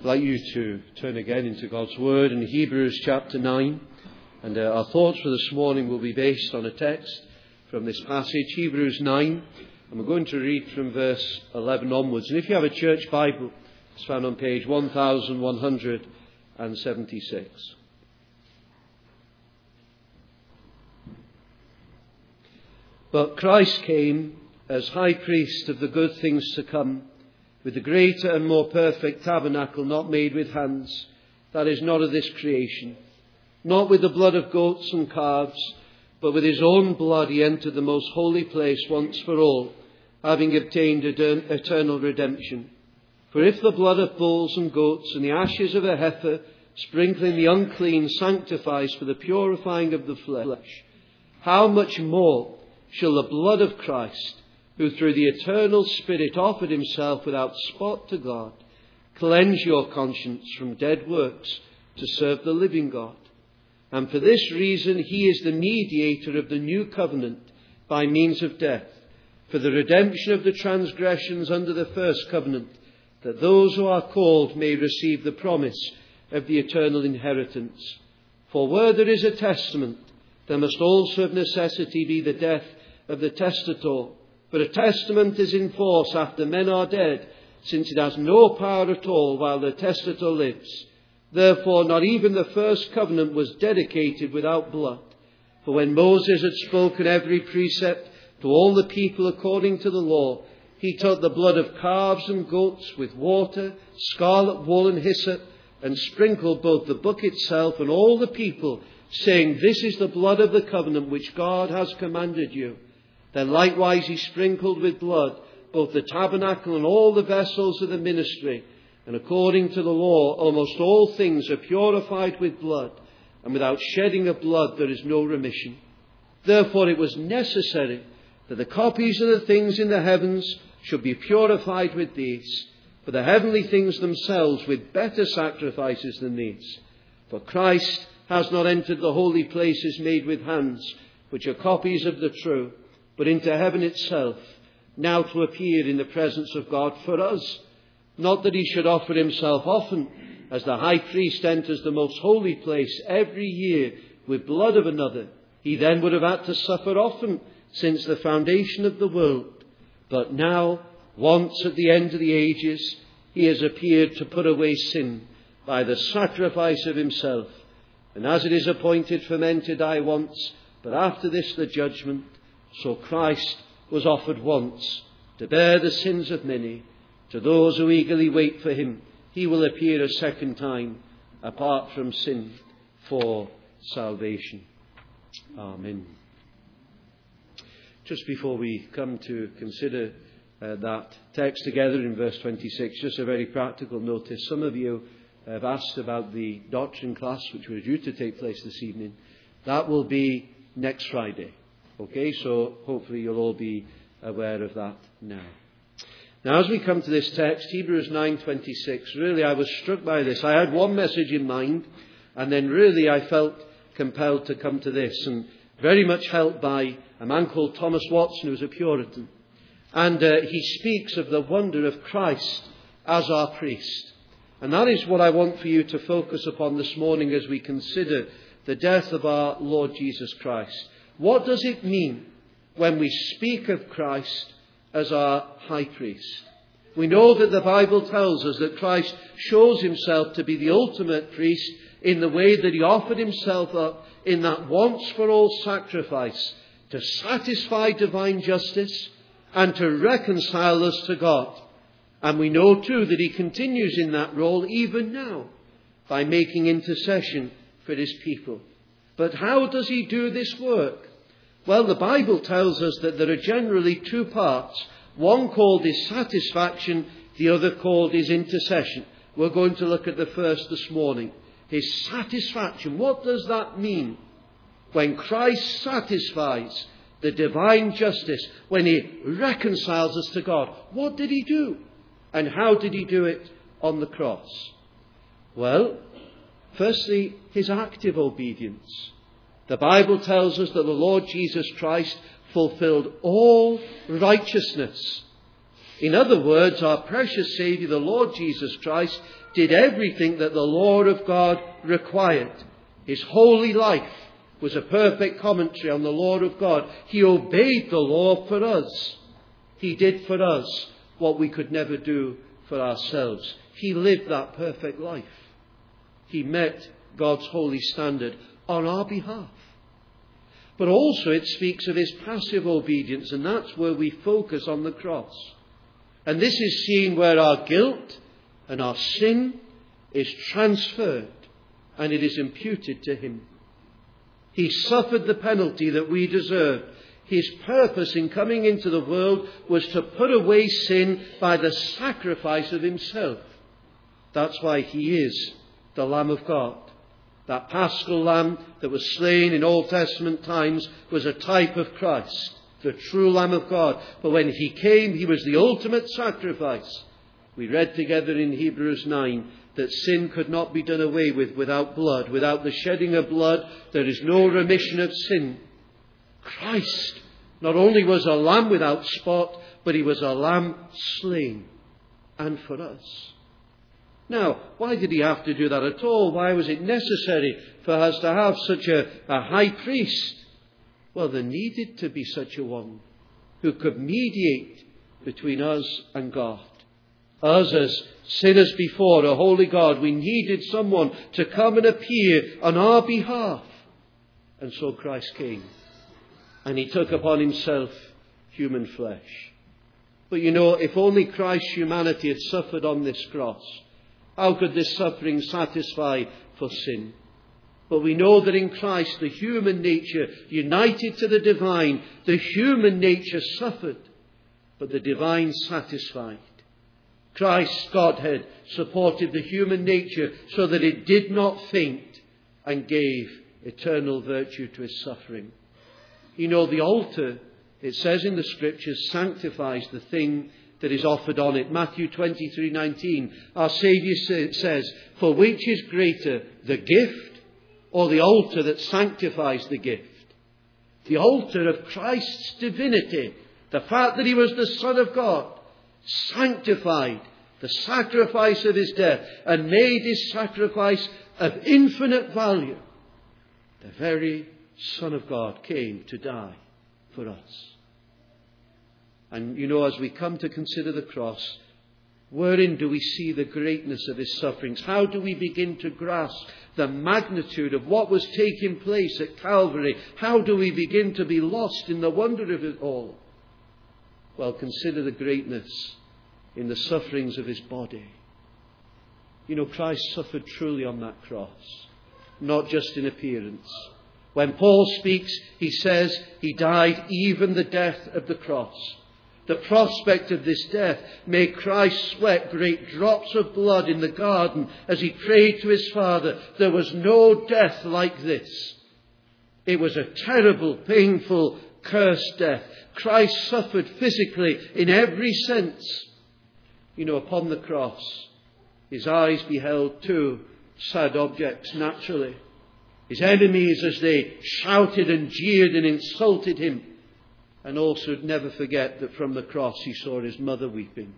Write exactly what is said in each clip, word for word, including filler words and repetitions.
I'd like you to turn again into God's Word in Hebrews chapter nine. And uh, our thoughts for this morning will be based on a text from this passage, Hebrews nine. And we're going to read from verse eleven onwards. And if you have a church Bible, it's found on page one thousand one hundred seventy-six. But Christ came as high priest of the good things to come, with the greater and more perfect tabernacle not made with hands, that is not of this creation. Not with the blood of goats and calves, but with his own blood he entered the most holy place once for all, having obtained eternal redemption. For if the blood of bulls and goats and the ashes of a heifer, sprinkling the unclean, sanctifies for the purifying of the flesh, how much more shall the blood of Christ, who through the eternal Spirit offered himself without spot to God, cleanse your conscience from dead works to serve the living God? And for this reason he is the mediator of the new covenant by means of death, for the redemption of the transgressions under the first covenant, that those who are called may receive the promise of the eternal inheritance. For where there is a testament, there must also of necessity be the death of the testator. But a testament is in force after men are dead, since it has no power at all while the testator lives. Therefore not even the first covenant was dedicated without blood. For when Moses had spoken every precept to all the people according to the law, he took the blood of calves and goats with water, scarlet wool and hyssop, and sprinkled both the book itself and all the people, saying, "This is the blood of the covenant which God has commanded you." Then likewise he sprinkled with blood both the tabernacle and all the vessels of the ministry. And according to the law, almost all things are purified with blood, and without shedding of blood there is no remission. Therefore it was necessary that the copies of the things in the heavens should be purified with these, for the heavenly things themselves with better sacrifices than these. For Christ has not entered the holy places made with hands, which are copies of the true, but into heaven itself, now to appear in the presence of God for us. Not that he should offer himself often, as the high priest enters the most holy place every year with blood of another. He then would have had to suffer often since the foundation of the world. But now, once at the end of the ages, he has appeared to put away sin by the sacrifice of himself. And as it is appointed for men to die once, but after this the judgment, so Christ was offered once to bear the sins of many. To those who eagerly wait for him, he will appear a second time, apart from sin, for salvation. Amen. Just before we come to consider uh, that text together in verse twenty-six, just a very practical notice. Some of you have asked about the doctrine class, which was due to take place this evening. That will be next Friday. Okay, so hopefully you'll all be aware of that now. Now, as we come to this text, Hebrews nine twenty-six, really I was struck by this. I had one message in mind, and then really I felt compelled to come to this, and very much helped by a man called Thomas Watson, who was a Puritan. And uh, he speaks of the wonder of Christ as our priest. And that is what I want for you to focus upon this morning as we consider the death of our Lord Jesus Christ. What does it mean when we speak of Christ as our high priest? We know that the Bible tells us that Christ shows himself to be the ultimate priest in the way that he offered himself up in that once-for-all sacrifice to satisfy divine justice and to reconcile us to God. And we know too that he continues in that role even now by making intercession for his people. But how does he do this work? Well, the Bible tells us that there are generally two parts. One called his satisfaction, the other called his intercession. We're going to look at the first this morning. His satisfaction. What does that mean? When Christ satisfies the divine justice, when he reconciles us to God, what did he do? And how did he do it on the cross? Well, firstly, his active obedience. The Bible tells us that the Lord Jesus Christ fulfilled all righteousness In other words, our precious Saviour, the Lord Jesus Christ, did everything that the law of God required. His holy life was a perfect commentary on the law of God. He obeyed the law for us. He did for us what we could never do for ourselves. He lived that perfect life. He met God's holy standard on our behalf. But also it speaks of his passive obedience, and that's where we focus on the cross. And this is seen where our guilt and our sin is transferred and it is imputed to him. He suffered the penalty that we deserved. His purpose in coming into the world was to put away sin by the sacrifice of himself. That's why he is the Lamb of God. That paschal lamb that was slain in Old Testament times was a type of Christ, the true Lamb of God. But when he came, he was the ultimate sacrifice. We read together in Hebrews nine that sin could not be done away with without blood. Without the shedding of blood, there is no remission of sin. Christ not only was a lamb without spot, but he was a lamb slain, and for us. Now, why did he have to do that at all? Why was it necessary for us to have such a, a high priest? Well, there needed to be such a one who could mediate between us and God. Us as sinners before a holy God, we needed someone to come and appear on our behalf. And so Christ came. And he took upon himself human flesh. But you know, if only Christ's humanity had suffered on this cross, how could this suffering satisfy for sin? But we know that in Christ, the human nature, united to the divine, the human nature suffered, but the divine satisfied. Christ's Godhead supported the human nature so that it did not faint and gave eternal virtue to his suffering. You know, the altar, it says in the Scriptures, sanctifies the thing that is offered on it. Matthew twenty-three nineteen, our Saviour says, for which is greater, the gift or the altar that sanctifies the gift? The altar of Christ's divinity, the fact that he was the Son of God, sanctified the sacrifice of his death and made his sacrifice of infinite value. The very Son of God came to die for us. And you know, as we come to consider the cross, wherein do we see the greatness of his sufferings? How do we begin to grasp the magnitude of what was taking place at Calvary? How do we begin to be lost in the wonder of it all? Well, consider the greatness in the sufferings of his body. You know, Christ suffered truly on that cross, not just in appearance. When Paul speaks, he says he died even the death of the cross. The prospect of this death made Christ sweat great drops of blood in the garden as he prayed to his Father. There was no death like this. It was a terrible, painful, cursed death. Christ suffered physically in every sense. You know, upon the cross, his eyes beheld two sad objects naturally. His enemies as they shouted and jeered and insulted him. And also never forget that from the cross he saw his mother weeping.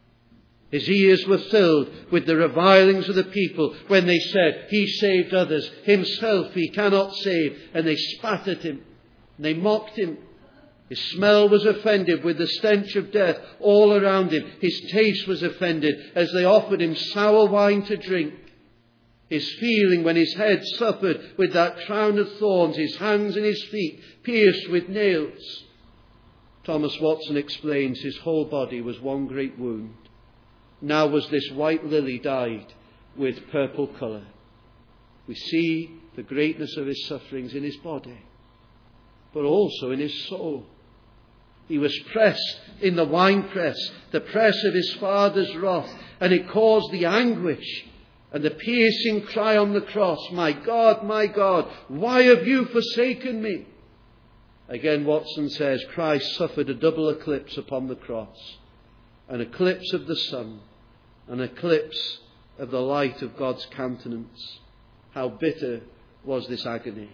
His ears were filled with the revilings of the people when they said, he saved others, himself he cannot save. And they spat at him. And they mocked him. His smell was offended with the stench of death all around him. His taste was offended as they offered him sour wine to drink. His feeling when his head suffered with that crown of thorns, his hands and his feet pierced with nails. Thomas Watson explains his whole body was one great wound. Now was this white lily dyed with purple colour. We see the greatness of his sufferings in his body, but also in his soul. He was pressed in the winepress, the press of his Father's wrath, and it caused the anguish and the piercing cry on the cross, my God, my God, why have you forsaken me? Again, Watson says, Christ suffered a double eclipse upon the cross. An eclipse of the sun, an eclipse of the light of God's countenance. How bitter was this agony.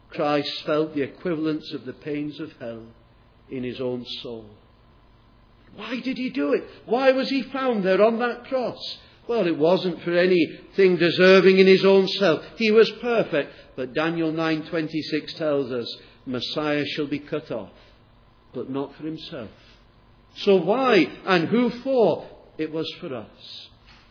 Christ felt the equivalence of the pains of hell in his own soul. Why did he do it? Why was he found there on that cross? Well, it wasn't for anything deserving in his own self. He was perfect. But Daniel nine twenty-six tells us, Messiah shall be cut off, but not for himself. So why and who for? It was for us.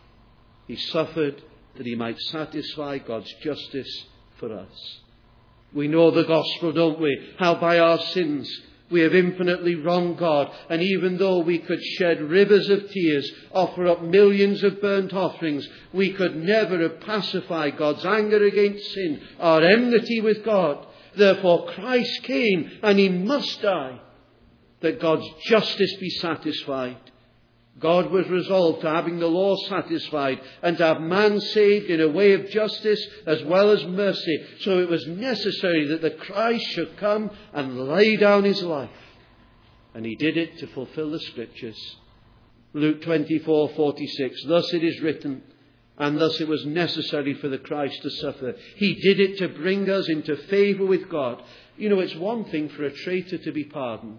He suffered that he might satisfy God's justice for us. We know the gospel, don't we? How by our sins we have infinitely wronged God. And even though we could shed rivers of tears, offer up millions of burnt offerings, we could never have pacified God's anger against sin, our enmity with God. Therefore Christ came, and he must die, that God's justice be satisfied. God was resolved to having the law satisfied and to have man saved in a way of justice as well as mercy. So it was necessary that the Christ should come and lay down his life. And he did it to fulfill the Scriptures. Luke twenty-four forty-six, thus it is written, and thus it was necessary for the Christ to suffer. He did it to bring us into favour with God. You know, it's one thing for a traitor to be pardoned,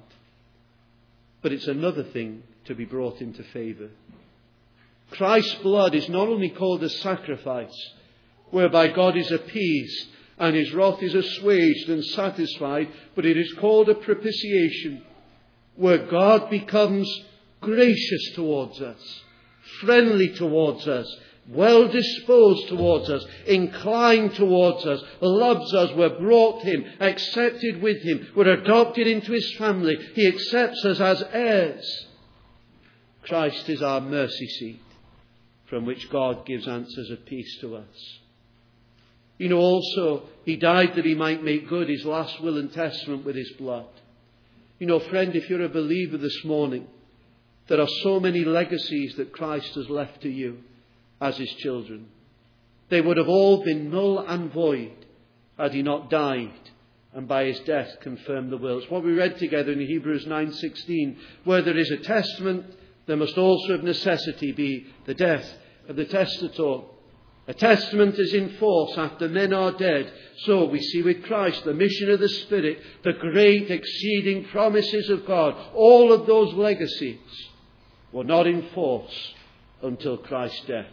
but it's another thing to be brought into favour. Christ's blood is not only called a sacrifice, whereby God is appeased and his wrath is assuaged and satisfied, but it is called a propitiation, where God becomes gracious towards us, friendly towards us, well disposed towards us, inclined towards us, loves us. We're brought to him, accepted with him, we're adopted into his family. He accepts us as heirs. Christ is our mercy seat, from which God gives answers of peace to us. You know, also, he died that he might make good his last will and testament with his blood. You know, friend, if you're a believer this morning, there are so many legacies that Christ has left to you as his children. They would have all been null and void had he not died and by his death confirmed the will. It's what we read together in Hebrews nine sixteen. Where there is a testament, there must also of necessity be the death of the testator. A testament is in force after men are dead. So we see with Christ the mission of the Spirit, the great exceeding promises of God. All of those legacies were not in force until Christ's death.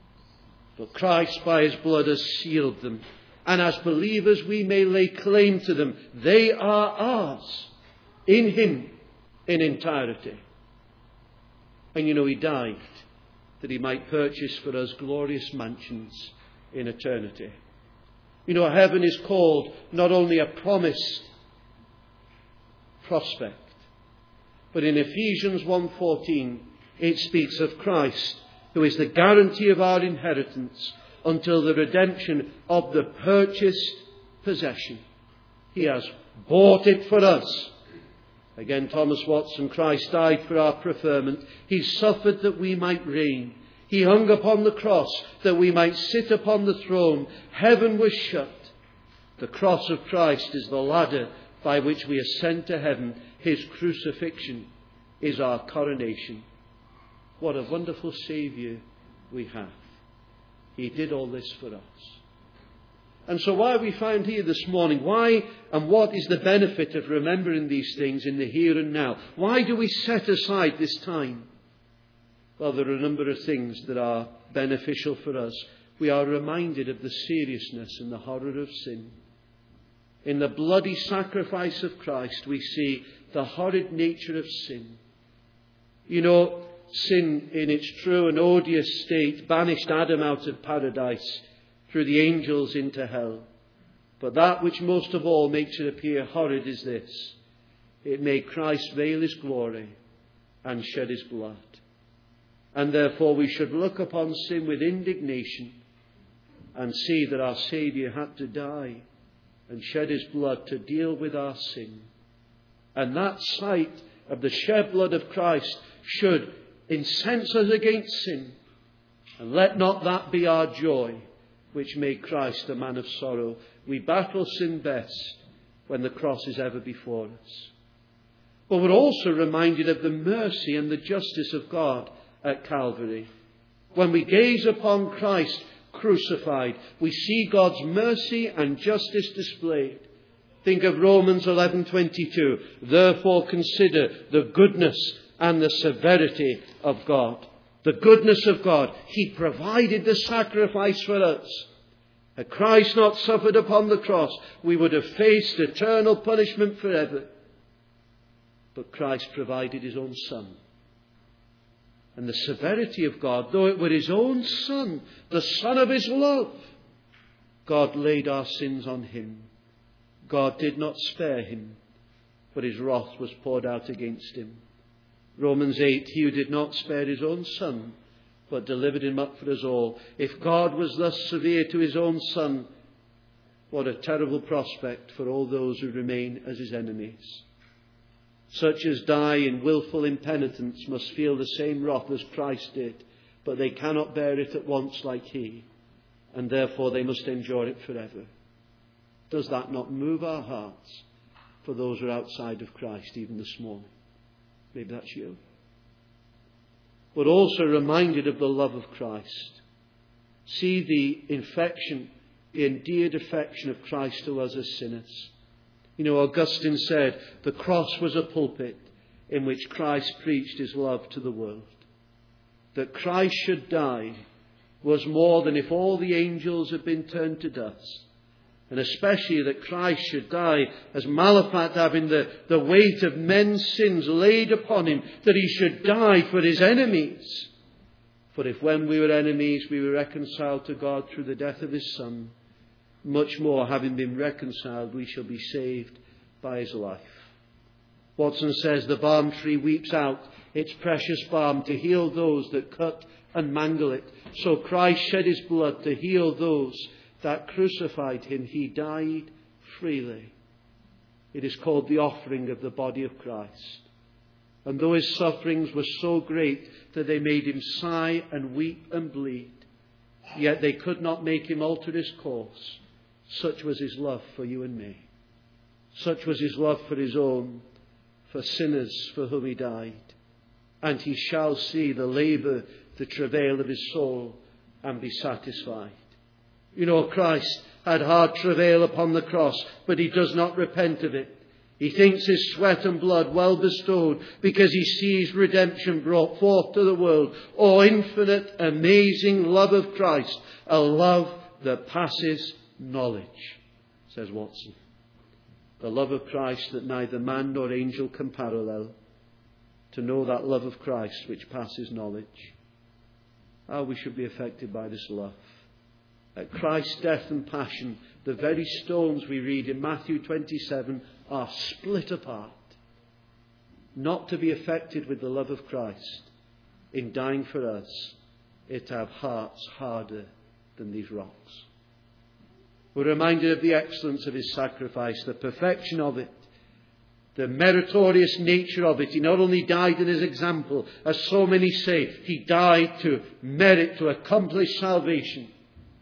But Christ by his blood has sealed them. And as believers we may lay claim to them. They are ours in him in entirety. And you know, he died that he might purchase for us glorious mansions in eternity. You know, heaven is called not only a promised prospect, but in Ephesians one fourteen it speaks of Christ, who is the guarantee of our inheritance until the redemption of the purchased possession. He has bought it for us. Again, Thomas Watson, Christ died for our preferment. He suffered that we might reign. He hung upon the cross that we might sit upon the throne. Heaven was shut. The cross of Christ is the ladder by which we ascend to heaven. His crucifixion is our coronation. What a wonderful Saviour we have. He did all this for us. And so why are we found here this morning? Why and what is the benefit of remembering these things in the here and now? Why do we set aside this time? Well, there are a number of things that are beneficial for us. We are reminded of the seriousness and the horror of sin. In the bloody sacrifice of Christ, we see the horrid nature of sin. You know, sin in its true and odious state banished Adam out of paradise, through the angels into hell. But that which most of all makes it appear horrid is this: it made Christ veil his glory and shed his blood. And therefore we should look upon sin with indignation and see that our Saviour had to die and shed his blood to deal with our sin. And that sight of the shed blood of Christ should incense us against sin. And let not that be our joy, which made Christ a man of sorrow. We battle sin best when the cross is ever before us. But we're also reminded of the mercy and the justice of God at Calvary. When we gaze upon Christ crucified, we see God's mercy and justice displayed. Think of Romans eleven twenty-two. Therefore consider the goodness and the severity of God. The goodness of God. He provided the sacrifice for us. Had Christ not suffered upon the cross, we would have faced eternal punishment forever. But Christ provided his own Son. And the severity of God, though it were his own Son, the Son of his love, God laid our sins on him. God did not spare him, but his wrath was poured out against him. Romans eight, he who did not spare his own Son, but delivered him up for us all. If God was thus severe to his own Son, what a terrible prospect for all those who remain as his enemies. Such as die in willful impenitence must feel the same wrath as Christ did, but they cannot bear it at once like he, and therefore they must endure it forever. Does that not move our hearts for those who are outside of Christ even this morning? Maybe that's you. But also reminded of the love of Christ. See the infection, the endeared affection of Christ to us as sinners. You know, Augustine said, the cross was a pulpit in which Christ preached his love to the world. That Christ should die was more than if all the angels had been turned to dust. And especially that Christ should die as Malaphat having the, the weight of men's sins laid upon him, that he should die for his enemies. For if when we were enemies we were reconciled to God through the death of his Son, much more, having been reconciled, we shall be saved by his life. Watson says the balm tree weeps out its precious balm to heal those that cut and mangle it. So Christ shed his blood to heal those that crucified him. He died freely. It is called the offering of the body of Christ. And though his sufferings were so great that they made him sigh and weep and bleed, yet they could not make him alter his course. Such was his love for you and me. Such was his love for his own, for sinners for whom he died. And he shall see the labour, the travail of his soul, and be satisfied. You know, Christ had hard travail upon the cross, but he does not repent of it. He thinks his sweat and blood well bestowed because he sees redemption brought forth to the world. Oh, infinite, amazing love of Christ, a love that passes knowledge, says Watson. The love of Christ that neither man nor angel can parallel. To know that love of Christ which passes knowledge. How we should be affected by this love. At Christ's death and passion, the very stones we read in Matthew twenty-seven are split apart. Not to be affected with the love of Christ in dying for us, it to have hearts harder than these rocks. We're reminded of the excellence of his sacrifice, the perfection of it, the meritorious nature of it. He not only died in his example, as so many say, he died to merit, to accomplish salvation.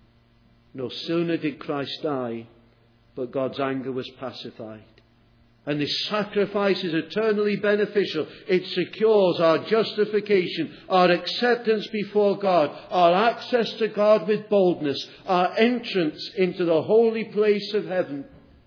No sooner did Christ die, but God's anger was pacified. And this sacrifice is eternally beneficial. It secures our justification, our acceptance before God, our access to God with boldness, our entrance into the holy place of heaven.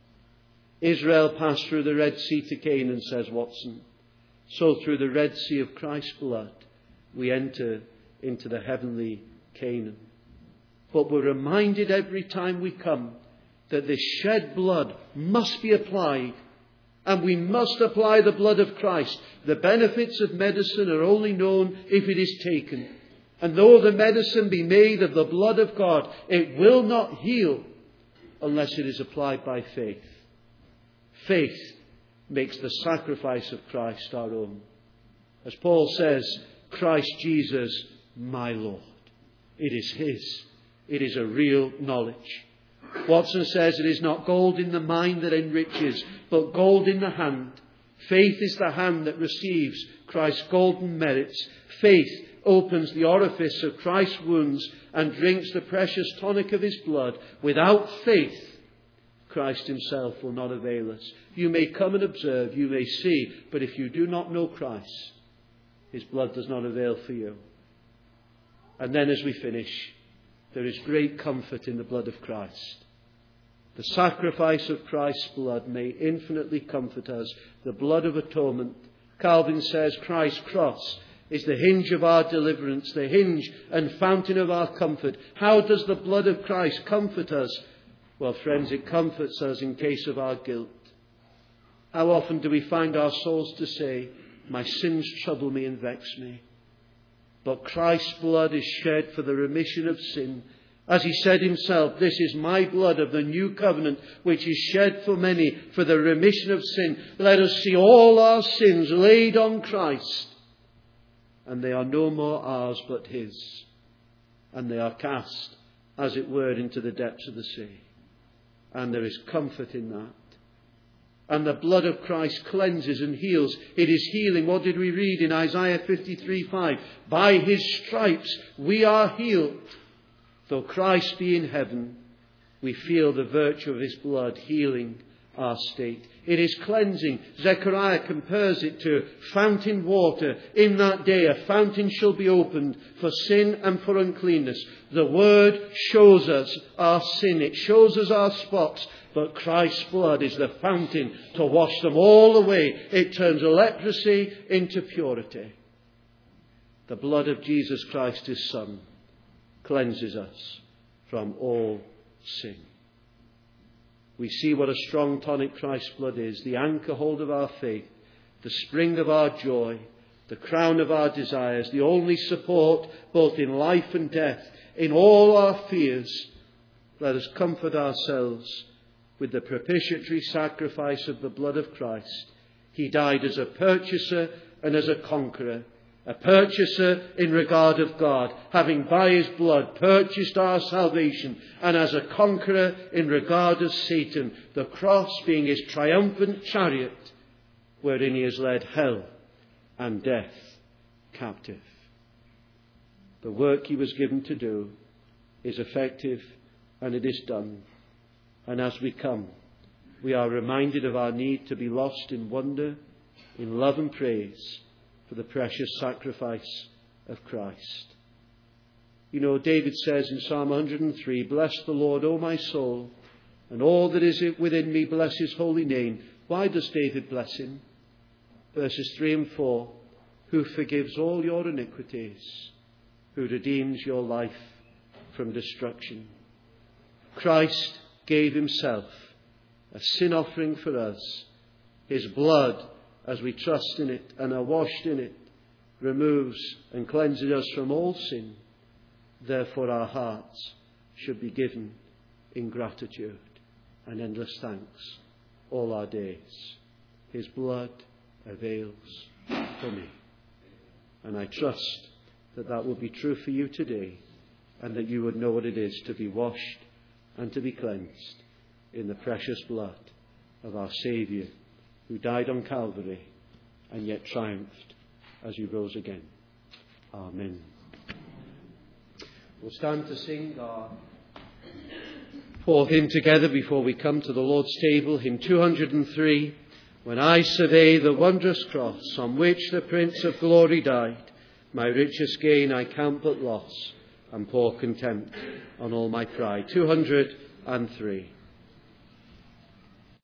Israel passed through the Red Sea to Canaan, says Watson. So through the Red Sea of Christ's blood, we enter into the heavenly Canaan. But we're reminded every time we come that this shed blood must be applied. And we must apply the blood of Christ. The benefits of medicine are only known if it is taken. And though the medicine be made of the blood of God, it will not heal unless it is applied by faith. Faith makes the sacrifice of Christ our own. As Paul says, Christ Jesus, my Lord. It is his. It is a real knowledge. Watson says it is not gold in the mind that enriches, but gold in the hand. Faith is the hand that receives Christ's golden merits. Faith opens the orifice of Christ's wounds and drinks the precious tonic of his blood. Without faith, Christ himself will not avail us. You may come and observe, you may see, but if you do not know Christ, his blood does not avail for you. And then as we finish, there is great comfort in the blood of Christ. The sacrifice of Christ's blood may infinitely comfort us. The blood of atonement Calvin says Christ's cross is the hinge of our deliverance, the hinge and fountain of our comfort. How does the blood of Christ comfort us? Well, friends, it comforts us in case of our guilt. How often do we find our souls to say, my sins trouble me and vex me? But Christ's blood is shed for the remission of sin. As he said himself, this is my blood of the new covenant, which is shed for many for the remission of sin. Let us see all our sins laid on Christ. And they are no more ours but his. And they are cast, as it were, into the depths of the sea. And there is comfort in that. And the blood of Christ cleanses and heals. It is healing. What did we read in Isaiah fifty-three five? By his stripes we are healed. Though Christ be in heaven, we feel the virtue of his blood healing our state. It is cleansing. Zechariah compares it to fountain water. In that day a fountain shall be opened for sin and for uncleanness. The word shows us our sin. It shows us our spots. But Christ's blood is the fountain to wash them all away. It turns leprosy into purity. The blood of Jesus Christ, his Son, cleanses us from all sin. We see what a strong tonic Christ's blood is, the anchor hold of our faith, the spring of our joy, the crown of our desires, the only support both in life and death, in all our fears. Let us comfort ourselves with the propitiatory sacrifice of the blood of Christ. He died as a purchaser and as a conqueror. A purchaser in regard of God, having by his blood purchased our salvation, and as a conqueror in regard of Satan, the cross being his triumphant chariot, wherein he has led hell and death captive. The work he was given to do is effective, and it is done. And as we come, we are reminded of our need to be lost in wonder, in love and praise, for the precious sacrifice of Christ. You know, David says in Psalm one hundred three, bless the Lord, O my soul, and all that is within me, bless his holy name. Why does David bless him? Verses three and four, who forgives all your iniquities, who redeems your life from destruction. Christ gave himself a sin offering for us. His blood, as we trust in it and are washed in it, removes and cleanses us from all sin. Therefore our hearts should be given in gratitude and endless thanks all our days. His blood avails for me. And I trust that that will be true for you today, and that you would know what it is to be washed and to be cleansed in the precious blood of our Saviour, who died on Calvary and yet triumphed as he rose again. Amen. We'll stand to sing our fourth hymn together before we come to the Lord's table, hymn two hundred three. When I survey the wondrous cross on which the Prince of Glory died, my richest gain I count but loss, and pour contempt on all my pride. two hundred three.